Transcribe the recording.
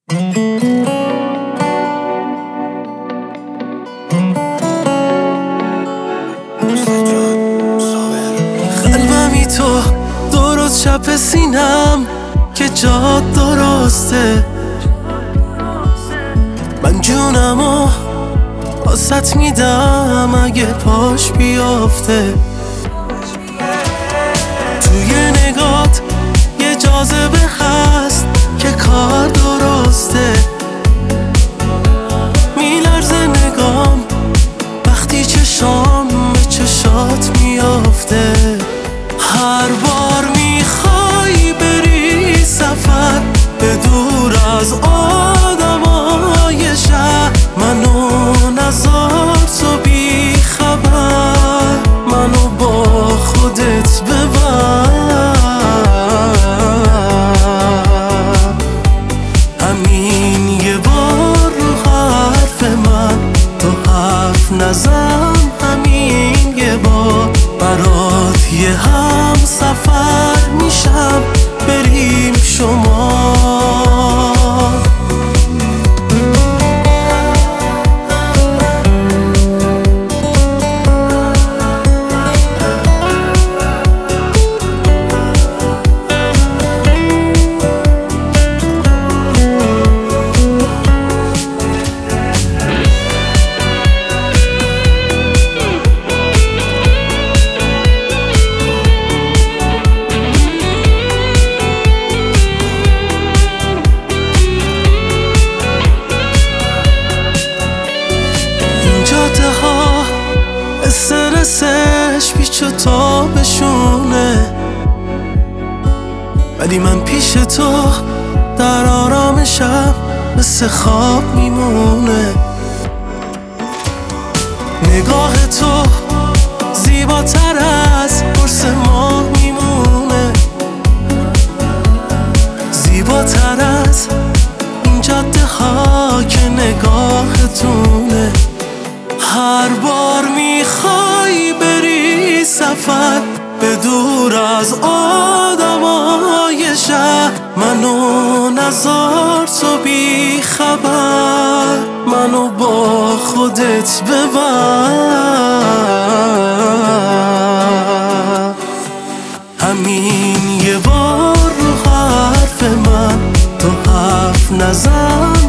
قلبمی تو درست چپ سینم که جات درسته، من جونمو واسط میدم اگه پاش بیافته. توی نگات یه جاذبه هست که کار درسته، میلرزه نگام وقتی چشام به چشات میافته. هر بار میخوای بری سفر به دور از آدمای شهر، منو نذار تو بی خبر، منو با خودت ببر. همین یه بار رو حرف من تو حرف نزن، همین یه بار برات یه هم سفر میشم بریم شما. جاده ها استرسش پیچ و تابشونه، ولی من پیش تو در آرامشم مثل خواب میمونه. نگاه تو زیباتر از قرص ماه میمونه، زیباتر از این جاده ها که نگاهتونه. هر بار میخوای بری سفر به دور از آدمای شهر، منو نذار تو بی خبر، منو با خودت ببر. همین یه بار رو حرف من تو حرف نزن،